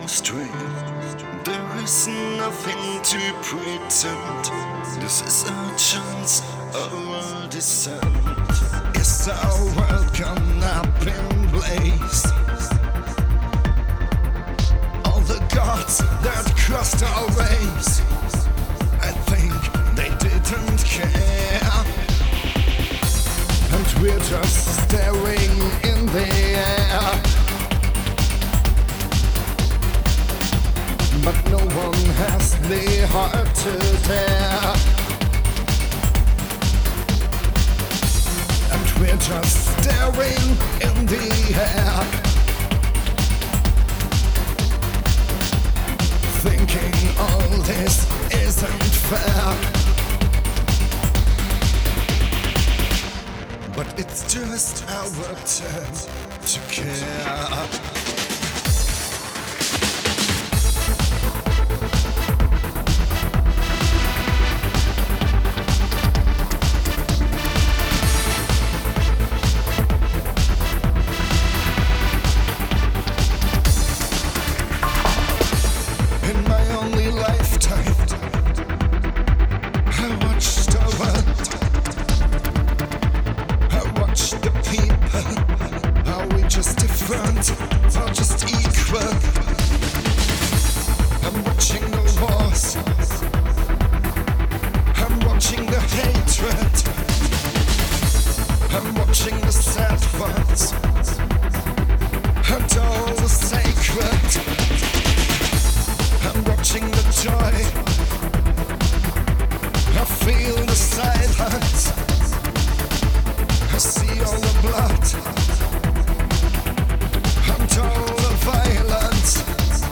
straight. There is nothing to pretend. This is our chance, our descent. Is our world gone up in blaze? All the gods that crossed our ways, I think they didn't care. And we're just staring in the air. But no one has the heart to dare. And we're just staring in the air, thinking all this isn't fair. But it's just our turn to care. Or just equal. I'm watching the wars, I'm watching the hatred, I'm watching the sad ones, and all the sacred. I'm watching the joy, I feel the silence, I see all the blood, all the violence.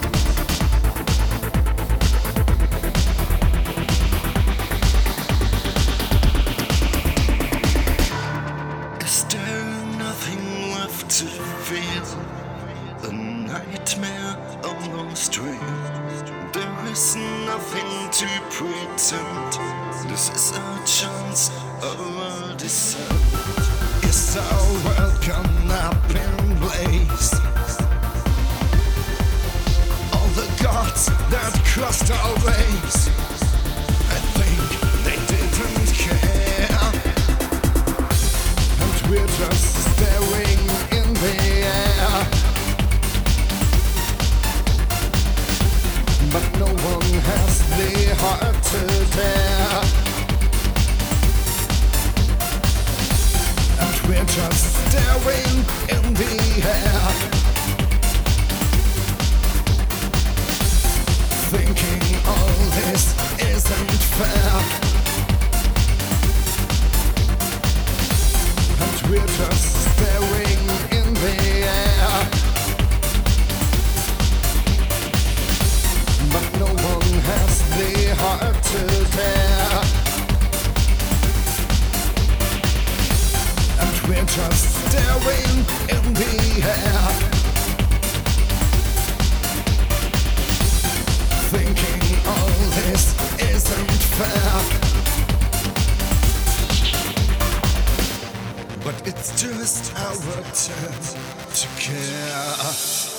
Is there nothing left to feel? The nightmare almost real. There is nothing to pretend. This is our chance, our descent. Is our world gone up in blaze? That crossed our ways, I think they didn't care. And we're just staring in the air. But no one has the heart to dare. And we're just staring in the air, thinking all this isn't fair. And we're just staring in the air, but no one has the heart to dare. And we're just staring in the air, thinking all this isn't fair. But it's just our turn to care.